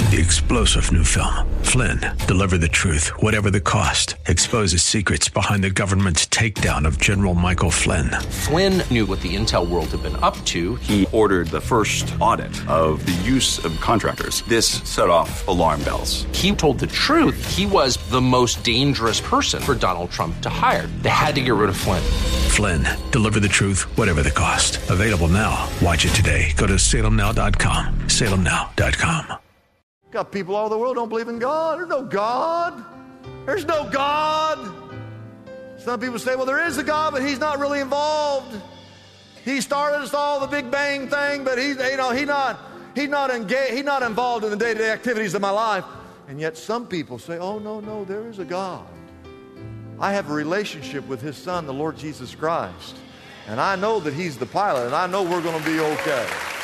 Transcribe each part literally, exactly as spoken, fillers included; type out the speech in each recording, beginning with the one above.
The explosive new film, Flynn, deliver the truth, whatever the cost, exposes secrets behind the government's takedown of General Michael Flynn. Flynn knew what the intel world had been up to. He ordered the first audit of the use of contractors. This set off alarm bells. He told the truth. He was the most dangerous person for Donald Trump to hire. They had to get rid of Flynn. Flynn, deliver the truth, whatever the cost. Available now. Watch it today. Go to salem now dot com. salem now dot com. Got people all over the world don't believe in God. There's no God. There's no God. Some people say, well, there is a God, but he's not really involved. He started us all, the Big Bang thing, but he's, you know, he not, he's not engaged, he's not involved in the day-to-day activities of my life. And yet some people say, oh, no, no, there is a God. I have a relationship with his son, the Lord Jesus Christ. And I know that he's the pilot, and I know we're going to be okay.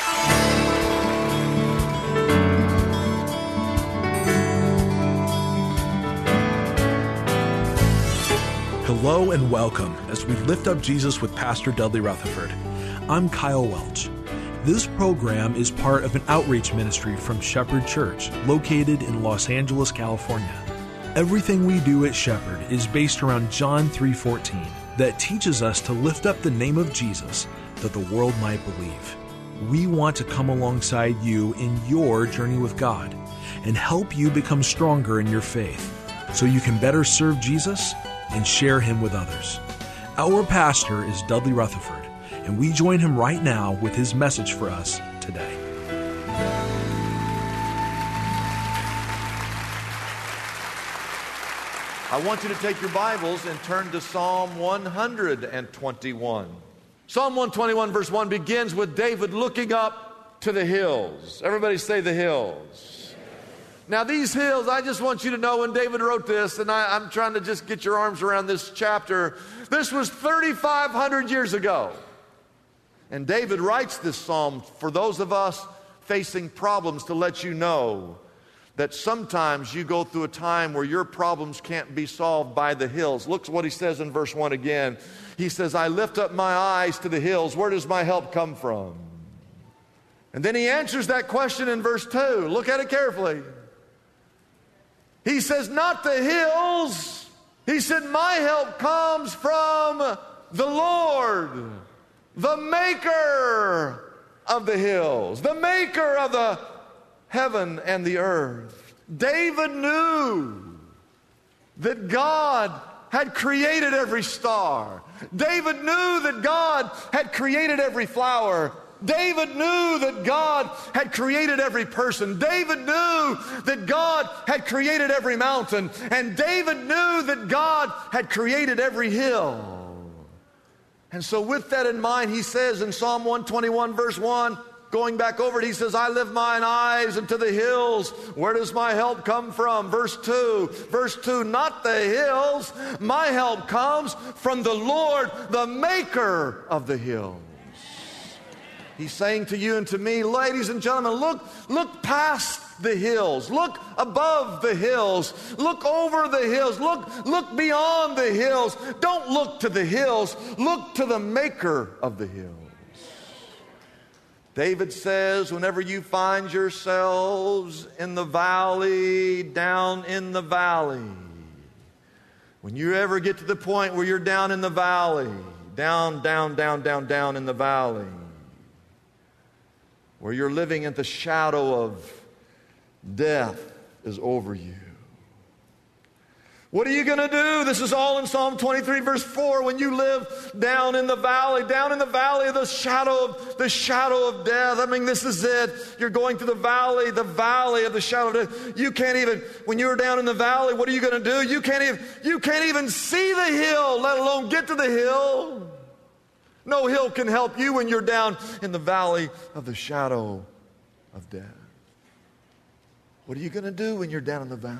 Hello and welcome as we lift up Jesus with Pastor Dudley Rutherford. I'm Kyle Welch. This program is part of an outreach ministry from Shepherd Church, located in Los Angeles, California. Everything we do at Shepherd is based around John three fourteen that teaches us to lift up the name of Jesus that the world might believe. We want to come alongside you in your journey with God and help you become stronger in your faith so you can better serve Jesus and share him with others. Our pastor is Dudley Rutherford, and we join him right now with his message for us today. I want you to take your Bibles and turn to Psalm one twenty-one. Psalm one twenty-one verse one begins with David looking up to the hills. Everybody say the hills. Now these hills, I just want you to know when David wrote this, and I, I'm trying to just get your arms around this chapter, this was thirty-five hundred years ago. And David writes this psalm for those of us facing problems to let you know that sometimes you go through a time where your problems can't be solved by the hills. Look what he says in verse one again. He says, I lift up my eyes to the hills. Where does my help come from? And then he answers that question in verse two. Look at it carefully. He says, not the hills. He said, my help comes from the Lord, the maker of the hills, the maker of the heaven and the earth. David knew that God had created every star. David knew that God had created every flower. David knew that God had created every person. David knew that God had created every mountain. And David knew that God had created every hill. And so with that in mind, he says in Psalm one twenty-one verse one, going back over it, he says, I lift mine eyes into the hills. Where does my help come from? Verse two, verse two, not the hills. My help comes from the Lord, the maker of the hills. He's saying to you and to me, ladies and gentlemen, look, look past the hills. Look above the hills. Look over the hills. Look, look beyond the hills. Don't look to the hills. Look to the maker of the hills. David says, whenever you find yourselves in the valley, down in the valley, when you ever get to the point where you're down in the valley, down, down, down, down, down in the valley, where you're living in the shadow of death is over you. What are you going to do? This is all in Psalm twenty-three verse four. When you live down in the valley, down in the valley of the shadow of the shadow of death. I mean, this is it. You're going through the valley, the valley of the shadow of death. You can't even, when you're down in the valley, what are you going to do? You can't even, you can't even see the hill, let alone get to the hill. No hill can help you when you're down in the valley of the shadow of death. What are you going to do when you're down in the valley?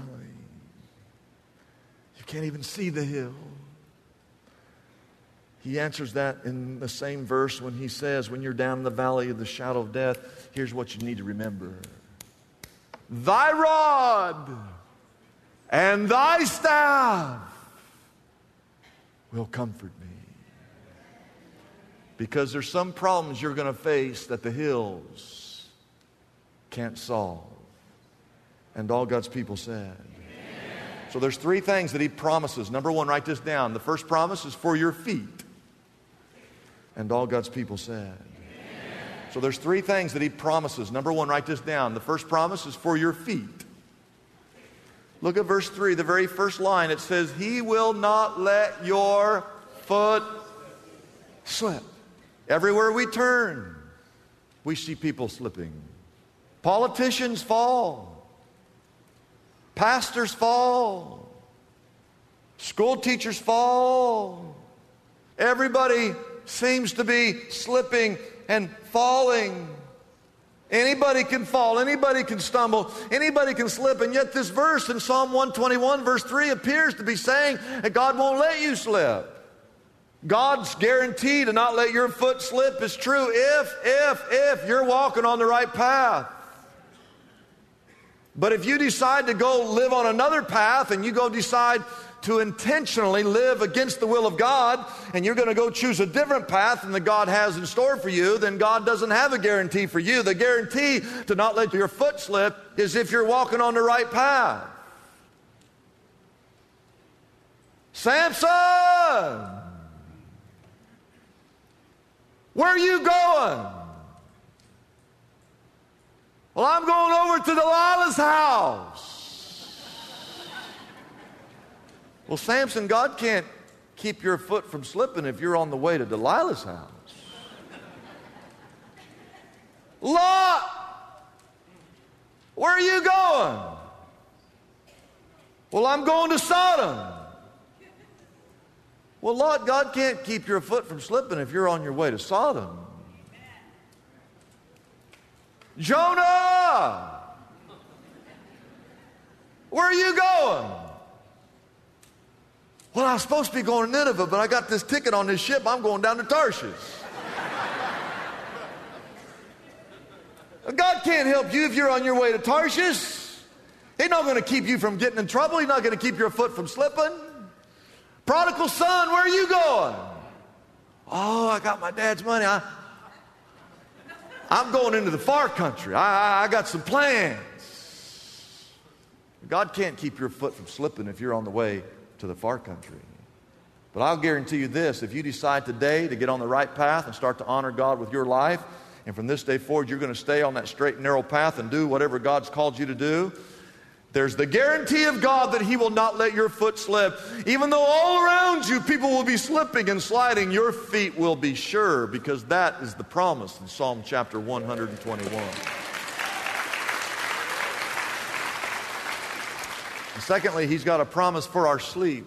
You can't even see the hill. He answers that in the same verse when he says, when you're down in the valley of the shadow of death, here's what you need to remember. Thy rod and thy staff will comfort me. Because there's some problems you're going to face that the hills can't solve. And all God's people said. Amen. So there's three things that he promises. Number one, write this down. The first promise is for your feet. And all God's people said. Amen. So there's three things that he promises. Number one, write this down. The first promise is for your feet. Look at verse three, the very first line. It says, he will not let your foot slip. Everywhere we turn, we see people slipping. Politicians fall. Pastors fall. School teachers fall. Everybody seems to be slipping and falling. Anybody can fall, anybody can stumble, anybody can slip, and yet this verse in Psalm one twenty-one verse three appears to be saying that God won't let you slip. God's guarantee to not let your foot slip is true if, if, if you're walking on the right path. But if you decide to go live on another path and you go decide to intentionally live against the will of God, and you're going to go choose a different path than that God has in store for you, then God doesn't have a guarantee for you. The guarantee to not let your foot slip is if you're walking on the right path. Samson, where are you going? Well, I'm going over to Delilah's house. Well, Samson, God can't keep your foot from slipping if you're on the way to Delilah's house. Lot, where are you going? Well, I'm going to Sodom. Well, Lot, God can't keep your foot from slipping if you're on your way to Sodom. Jonah, where are you going? Well, I was supposed to be going to Nineveh, but I got this ticket on this ship. I'm going down to Tarshish. God can't help you if you're on your way to Tarshish. He's not going to keep you from getting in trouble. He's not going to keep your foot from slipping. Prodigal son, where are you going? Oh, I got my dad's money. I, I'm going into the far country. I, I, I got some plans. God can't keep your foot from slipping if you're on the way to the far country. But I'll guarantee you this, if you decide today to get on the right path and start to honor God with your life, and from this day forward you're going to stay on that straight and narrow path and do whatever God's called you to do, there's the guarantee of God that he will not let your foot slip. Even though all around you people will be slipping and sliding, your feet will be sure, because that is the promise in Psalm chapter one twenty-one. And secondly, he's got a promise for our sleep.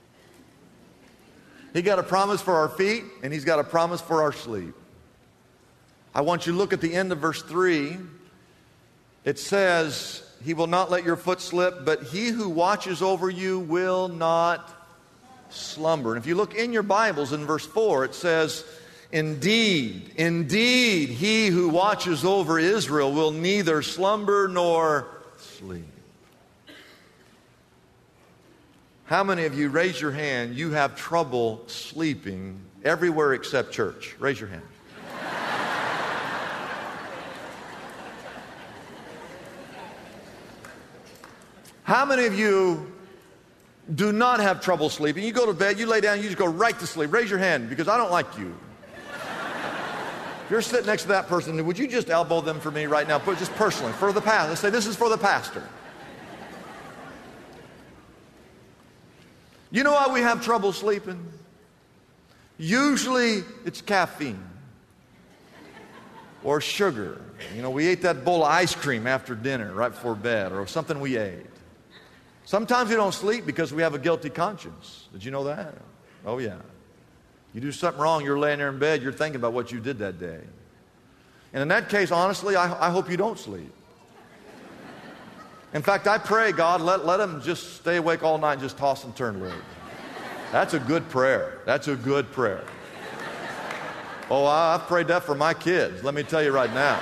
He got a promise for our feet, and he's got a promise for our sleep. I want you to look at the end of verse three. It says, he will not let your foot slip, but he who watches over you will not slumber. And if you look in your Bibles in verse four, it says, indeed, indeed, he who watches over Israel will neither slumber nor sleep. How many of you, raise your hand, you have trouble sleeping everywhere except church? Raise your hand. How many of you do not have trouble sleeping? You go to bed, you lay down, you just go right to sleep. Raise your hand, because I don't like you. If you're sitting next to that person, would you just elbow them for me right now? Put just personally, for the pastor. Let's say this is for the pastor. You know why we have trouble sleeping? Usually it's caffeine or sugar. You know, we ate that bowl of ice cream after dinner, right before bed, or something we ate. Sometimes we don't sleep because we have a guilty conscience. Did you know that? Oh, yeah. You do something wrong, you're laying there in bed, you're thinking about what you did that day. And in that case, honestly, I, I hope you don't sleep. In fact, I pray, God, let, let them just stay awake all night and just toss and turn, Lord. That's a good prayer. That's a good prayer. Oh, I, I've prayed that for my kids. Let me tell you right now.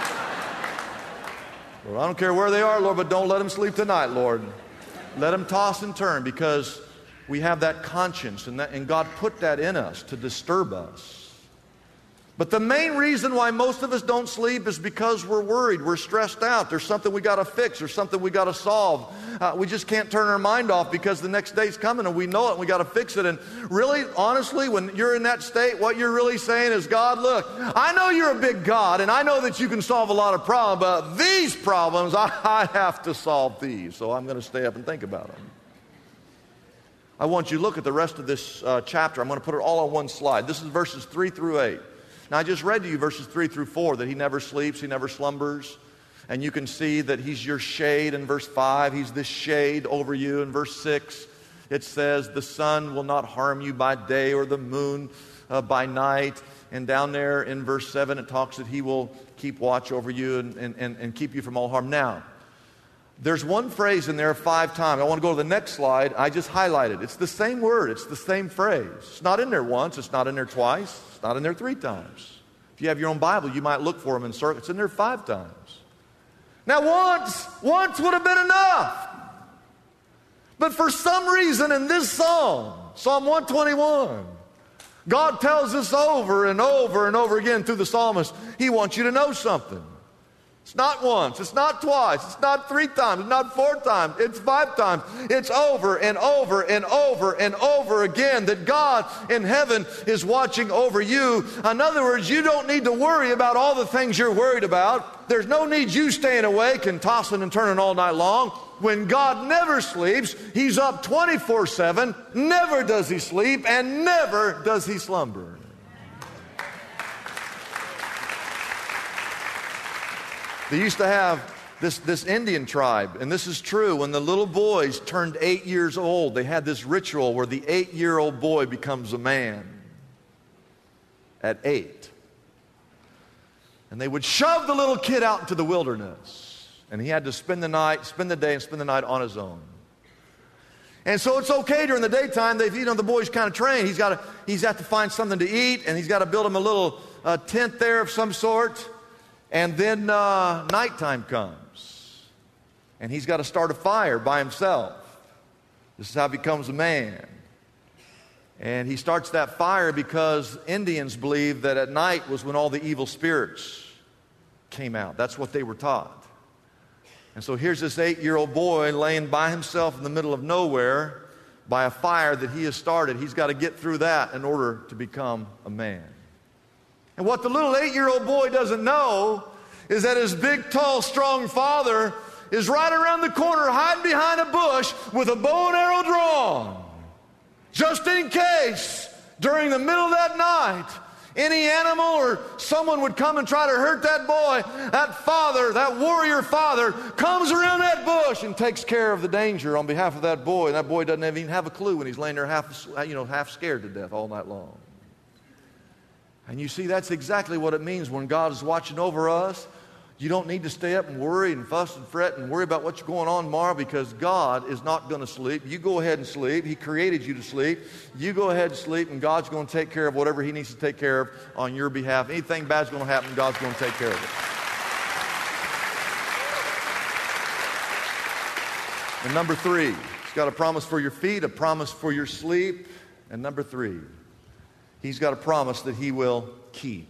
Lord, I don't care where they are, Lord, but don't let them sleep tonight, Lord. Let them toss and turn, because we have that conscience, and, that, and God put that in us to disturb us. But the main reason why most of us don't sleep is because we're worried, we're stressed out. There's something we got to fix, there's something we got to solve. Uh, we just can't turn our mind off because the next day's coming and we know it and we got to fix it. And really, honestly, when you're in that state, what you're really saying is, God, look, I know you're a big God and I know that you can solve a lot of problems, but these problems, I, I have to solve these. So I'm going to stay up and think about them. I want you to look at the rest of this uh, chapter. I'm going to put it all on one slide. This is verses three through eight. Now, I just read to you verses three through four, that he never sleeps, he never slumbers. And you can see that he's your shade in verse five. He's this shade over you. In verse six, it says, the sun will not harm you by day or the moon uh, by night. And down there in verse seven, it talks that he will keep watch over you and, and, and, and keep you from all harm. Now, there's one phrase in there five times. I want to go to the next slide. I just highlighted. It's the same word. It's the same phrase. It's not in there once. It's not in there twice. It's not in there three times. If you have your own Bible, you might look for them in circles. It's in there five times. Now, once, once would have been enough. But for some reason in this psalm, Psalm one twenty-one, God tells us over and over and over again through the psalmist, he wants you to know something. It's not once, it's not twice, it's not three times, it's not four times, it's five times. It's over and over and over and over again that God in heaven is watching over you. In other words, you don't need to worry about all the things you're worried about. There's no need you staying awake and tossing and turning all night long. When God never sleeps, he's up twenty-four seven, never does he sleep, and never does he slumber. They used to have this, this Indian tribe, and this is true. When the little boys turned eight years old, they had this ritual where the eight-year-old boy becomes a man at eight. And they would shove the little kid out into the wilderness, and he had to spend the night, spend the day, and spend the night on his own. And so it's okay during the daytime. They've, you know, the boy's kind of trained. He's got to, he's got to find something to eat, and he's got to build him a little uh, tent there of some sort. And then uh, nighttime comes, and he's got to start a fire by himself. This is how he becomes a man. And he starts that fire because Indians believed that at night was when all the evil spirits came out. That's what they were taught. And so here's this eight-year-old boy laying by himself in the middle of nowhere by a fire that he has started. He's got to get through that in order to become a man. And what the little eight-year-old boy doesn't know is that his big, tall, strong father is right around the corner hiding behind a bush with a bow and arrow drawn. Just in case, during the middle of that night, any animal or someone would come and try to hurt that boy, that father, that warrior father, comes around that bush and takes care of the danger on behalf of that boy. And that boy doesn't even have a clue when he's laying there half, you know, half scared to death all night long. And you see, that's exactly what it means when God is watching over us. You don't need to stay up and worry and fuss and fret and worry about what's going on tomorrow, because God is not going to sleep. You go ahead and sleep. He created you to sleep. You go ahead and sleep, and God's going to take care of whatever he needs to take care of on your behalf. Anything bad's going to happen, God's going to take care of it. And number three, he's got a promise for your feet, a promise for your sleep. And number three, he's got a promise that he will keep.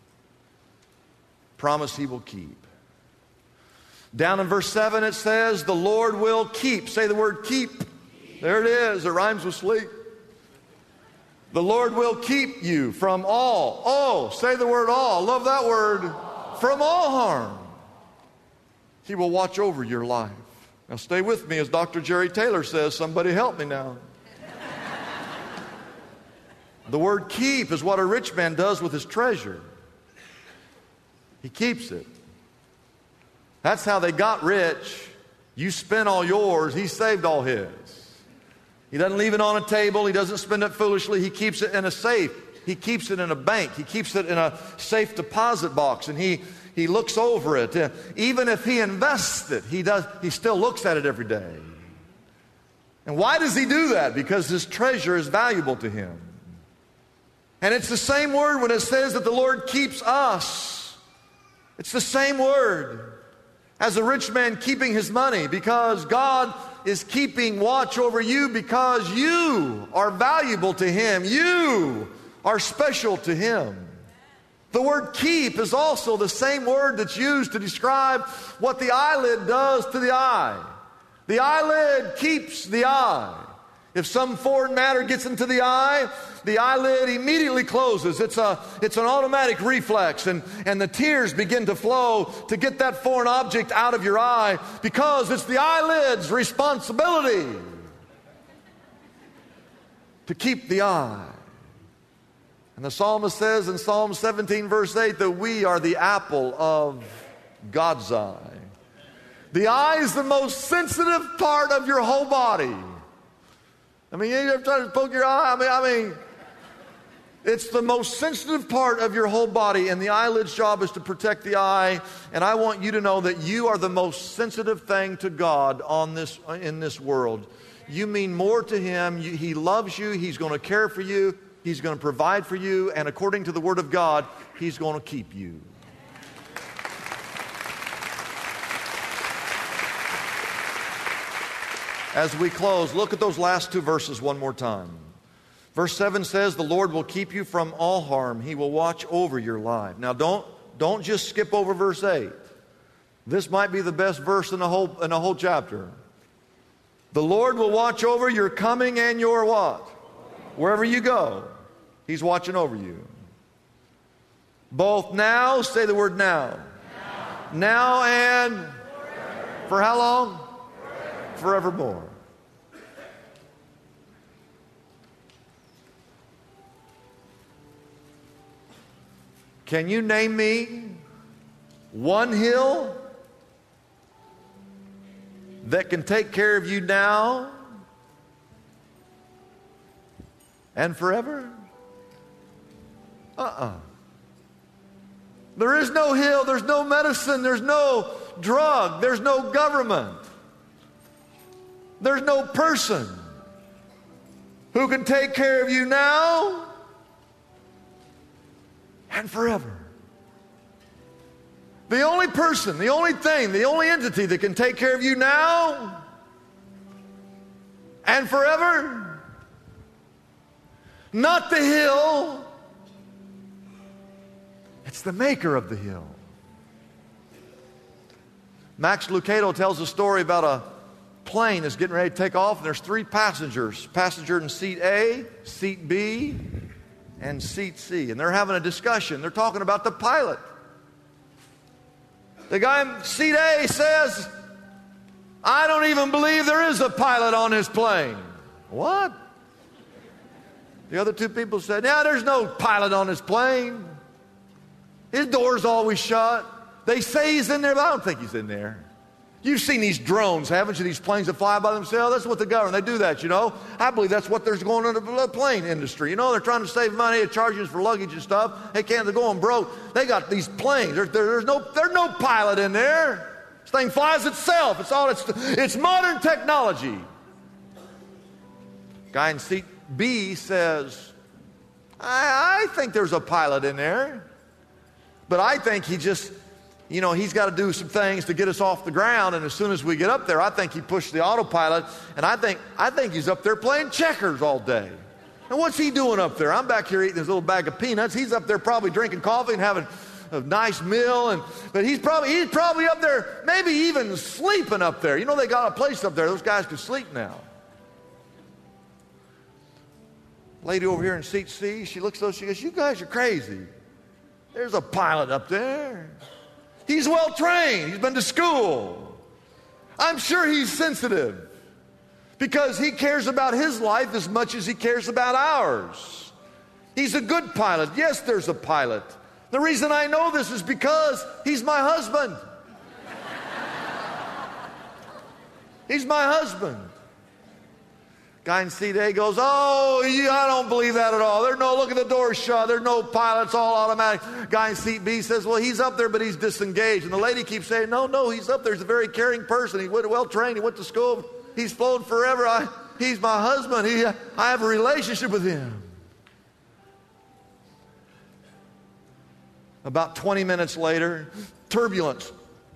Promise he will keep. Down in verse seven it says, the Lord will keep. Say the word keep. There it is. It rhymes with sleep. The Lord will keep you from all. Oh, say the word all. Love that word. From all harm. He will watch over your life. Now stay with me as Doctor Jerry Taylor says. Somebody help me now. The word keep is what a rich man does with his treasure. He keeps it. That's how they got rich. You spent all yours, he saved all his. He doesn't leave it on a table. He doesn't spend it foolishly. He keeps it in a safe. He keeps it in a bank. He keeps it in a safe deposit box, and he, he looks over it. Uh, even if he invests it, he, does, he still looks at it every day. And why does he do that? Because his treasure is valuable to him. And it's the same word when it says that the Lord keeps us. It's the same word as a rich man keeping his money, because God is keeping watch over you because you are valuable to him. You are special to him. The word keep is also the same word that's used to describe what the eyelid does to the eye. The eyelid keeps the eye. If some foreign matter gets into the eye, the eyelid immediately closes. It's a, it's an automatic reflex, and, and the tears begin to flow to get that foreign object out of your eye because it's the eyelid's responsibility to keep the eye. And the psalmist says in Psalm seventeen, verse eight, that we are the apple of God's eye. The eye is the most sensitive part of your whole body. I mean, you ever try to poke your eye? I mean, I mean, it's the most sensitive part of your whole body, and the eyelid's job is to protect the eye. And I want you to know that you are the most sensitive thing to God on this in this world. You mean more to Him. You, he loves you. He's going to care for you. He's going to provide for you. And according to the Word of God, He's going to keep you. As we close, look at those last two verses one more time. Verse seven says, the Lord will keep you from all harm. He will watch over your life. Now don't, don't just skip over verse eight. This might be the best verse in the whole, in the whole chapter. The Lord will watch over your coming and your what? Wherever you go, He's watching over you. Both now, say the word now. Now, now and forever. For how long? Forever. Forevermore. Can you name me one hill that can take care of you now and forever? Uh-uh. There is no hill, there's no medicine, there's no drug, there's no government, there's no person who can take care of you now and forever. The only person, the only thing, the only entity that can take care of you now and forever, not the hill, it's the maker of the hill. Max Lucado tells a story about a plane that's getting ready to take off, and there's three passengers. Passenger in seat A, seat B, and seat C. And they're having a discussion. They're talking about the pilot. The guy in seat A says, I don't even believe there is a pilot on this plane. What? The other two people said, yeah, there's no pilot on this plane. His door's always shut. They say he's in there, but I don't think he's in there. You've seen these drones, haven't you? These planes that fly by themselves. That's what the government, they do that, you know. I believe that's what there's going on in the plane industry. You know, they're trying to save money. They're charging us for luggage and stuff. They can't, they're going broke. They got these planes. There, there, there's no, there's no pilot in there. This thing flies itself. It's all, it's, it's modern technology. Guy in seat B says, I, I think there's a pilot in there. But I think he just, you know, he's got to do some things to get us off the ground. And as soon as we get up there, I think he pushed the autopilot. And I think, I think he's up there playing checkers all day. And what's he doing up there? I'm back here eating his little bag of peanuts. He's up there probably drinking coffee and having a nice meal. And but he's probably, he's probably up there, maybe even sleeping up there. You know, they got a place up there. Those guys can sleep now. Lady over here in seat C, she looks at us, she goes, you guys are crazy. There's a pilot up there. He's well trained. He's been to school. I'm sure he's sensitive because he cares about his life as much as he cares about ours. He's a good pilot. Yes, there's a pilot. The reason I know this is because he's my husband. He's my husband. Guy in seat A goes, oh, yeah, I don't believe that at all. There's no, look at the door shut. There's no pilots, all automatic. Guy in seat B says, well, he's up there, but he's disengaged. And the lady keeps saying, no, no, he's up there. He's a very caring person. He went well trained. He went to school. He's flown forever. I, he's my husband. He, I have a relationship with him. About twenty minutes later, turbulence.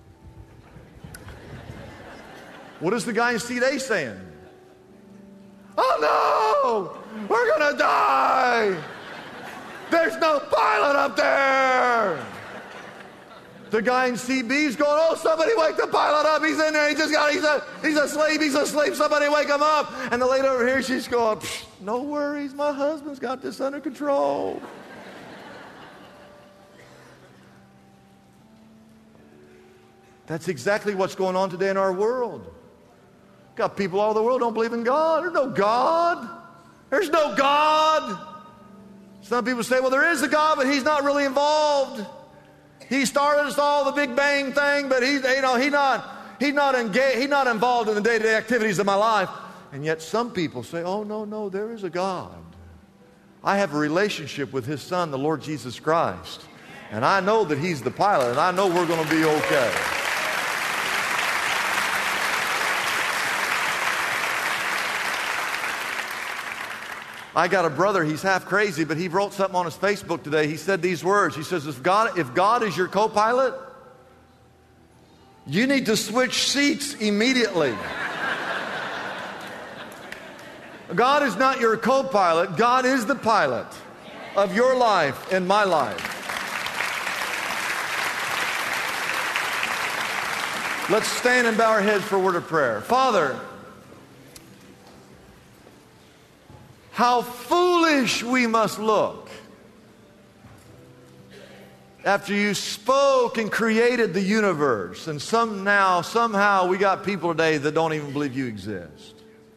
What is the guy in seat A saying? Oh no, we're gonna die. There's no pilot up there. The guy in C B's going, oh, somebody wake the pilot up. He's in there. He just got, he's, a, he's asleep. He's asleep. Somebody wake him up. And the lady over here, she's going, no worries. My husband's got this under control. That's exactly what's going on today in our world. Got people all over the world don't believe in God. There's no God. There's no God. Some people say, well, there is a God, but he's not really involved. He started us all, the Big Bang thing, but he's, you know, he not, he's not engaged, he's not involved in the day-to-day activities of my life. And yet some people say, oh, no, no, there is a God. I have a relationship with his son, the Lord Jesus Christ. And I know that he's the pilot, and I know we're going to be okay. I got a brother, he's half crazy, but he wrote something on his Facebook today. He said these words. He says, if God, if God is your co-pilot, you need to switch seats immediately. God is not your co-pilot. God is the pilot of your life and my life. Let's stand and bow our heads for a word of prayer. Father, how foolish we must look after you spoke and created the universe, and some now, somehow we got people today that don't even believe you exist.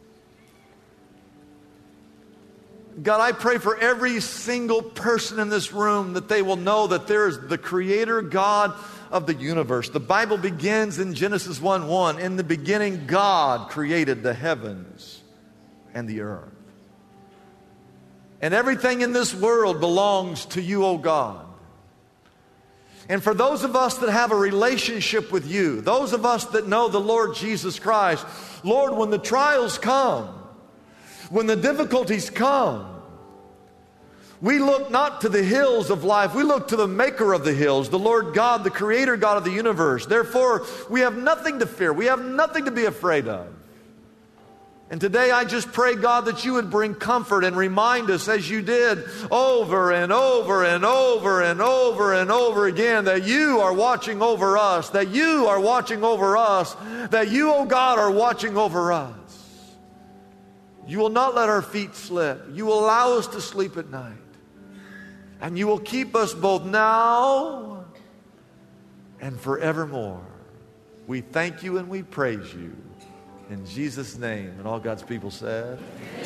God, I pray for every single person in this room that they will know that there is the Creator God of the universe. The Bible begins in Genesis one one. In the beginning, God created the heavens and the earth. And everything in this world belongs to you, O God. And for those of us that have a relationship with you, those of us that know the Lord Jesus Christ, Lord, when the trials come, when the difficulties come, we look not to the hills of life, we look to the maker of the hills, the Lord God, the Creator God of the universe. Therefore, we have nothing to fear, we have nothing to be afraid of. And today I just pray, God, that you would bring comfort and remind us, as you did over and over and over and over and over again, that you are watching over us, that you are watching over us, that you, oh God, are watching over us. You will not let our feet slip. You will allow us to sleep at night. And you will keep us both now and forevermore. We thank you and we praise you. In Jesus' name. And all God's people said.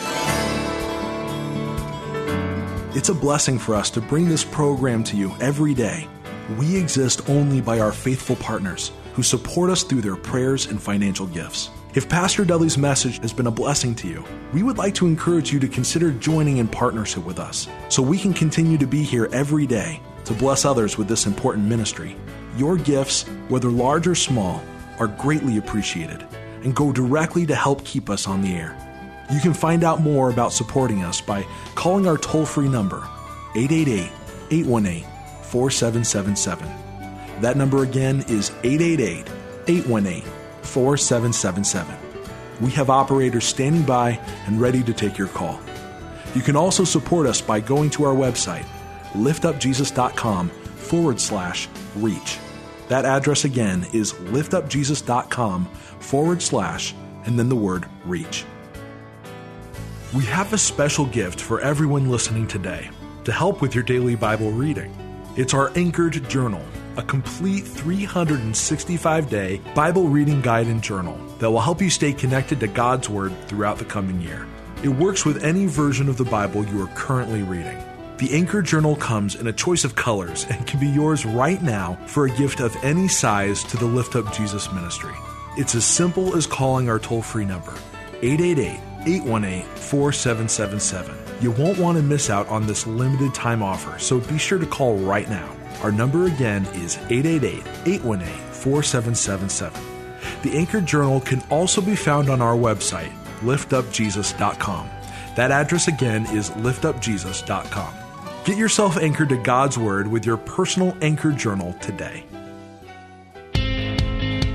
It's a blessing for us to bring this program to you every day. We exist only by our faithful partners who support us through their prayers and financial gifts. If Pastor Dudley's message has been a blessing to you, we would like to encourage you to consider joining in partnership with us so we can continue to be here every day to bless others with this important ministry. Your gifts, whether large or small, are greatly appreciated and go directly to help keep us on the air. You can find out more about supporting us by calling our toll-free number, eight eight eight, eight one eight, four seven seven seven. That number again is eight eight eight, eight one eight, four seven seven seven. We have operators standing by and ready to take your call. You can also support us by going to our website, liftupjesus.com forward slash reach. That address again is liftupjesus.com forward slash and then the word reach. We have a special gift for everyone listening today to help with your daily Bible reading. It's our Anchored Journal, a complete three hundred sixty-five day Bible reading guide and journal that will help you stay connected to God's Word throughout the coming year. It works with any version of the Bible you are currently reading. The Anchored Journal comes in a choice of colors and can be yours right now for a gift of any size to the Lift Up Jesus ministry. It's as simple as calling our toll-free number, eight eight eight, eight one eight, four seven seven seven. You won't want to miss out on this limited time offer, so be sure to call right now. Our number again is eight eight eight, eight one eight, four seven seven seven. The Anchored Journal can also be found on our website, lift up jesus dot com. That address again is lift up jesus dot com. Get yourself anchored to God's Word with your personal Anchored Journal today.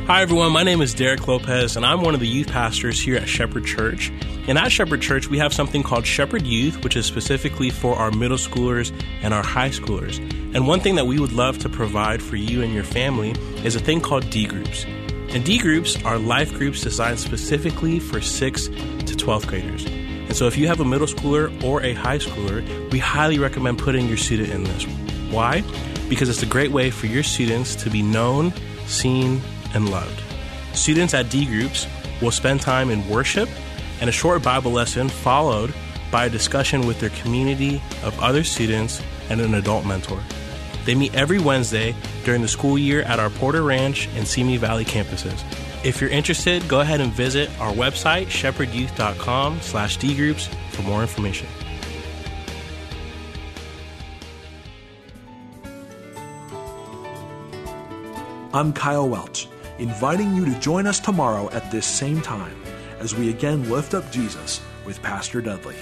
Hi, everyone. My name is Derek Lopez, and I'm one of the youth pastors here at Shepherd Church. And at Shepherd Church, we have something called Shepherd Youth, which is specifically for our middle schoolers and our high schoolers. And one thing that we would love to provide for you and your family is a thing called D Groups. And D Groups are life groups designed specifically for sixth to twelfth graders. And so if you have a middle schooler or a high schooler, we highly recommend putting your student in this. Why? Because it's a great way for your students to be known, seen, and loved. Students at D Groups will spend time in worship and a short Bible lesson followed by a discussion with their community of other students and an adult mentor. They meet every Wednesday during the school year at our Porter Ranch and Simi Valley campuses. If you're interested, go ahead and visit our website, shepherd youth dot com slash d groups for more information. I'm Kyle Welch, inviting you to join us tomorrow at this same time as we again lift up Jesus with Pastor Dudley.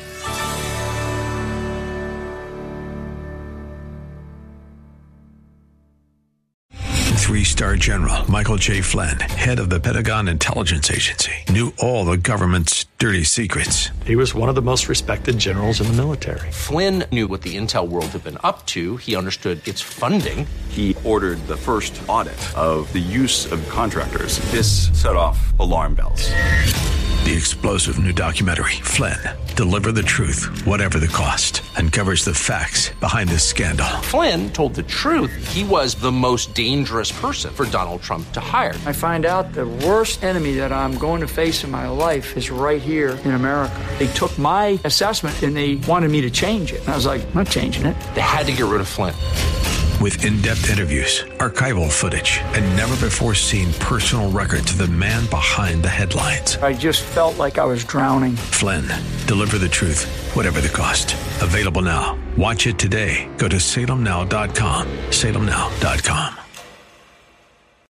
Three-star General Michael J. Flynn, head of the Pentagon Intelligence Agency, knew all the government's dirty secrets. He was one of the most respected generals in the military. Flynn knew what the intel world had been up to. He understood its funding. He ordered the first audit of the use of contractors. This set off alarm bells. The explosive new documentary, Flynn, Deliver the Truth, Whatever the Cost, uncovers the facts behind this scandal. Flynn told the truth. He was the most dangerous person for Donald Trump to hire. I find out the worst enemy that I'm going to face in my life is right here in America. They took my assessment and they wanted me to change it. And I was like, I'm not changing it. They had to get rid of Flynn. With in-depth interviews, archival footage, and never-before-seen personal records of the man behind the headlines. I just felt like I was drowning. Flynn, Deliver the Truth, Whatever the Cost. Available now. Watch it today. Go to salem now dot com. salem now dot com.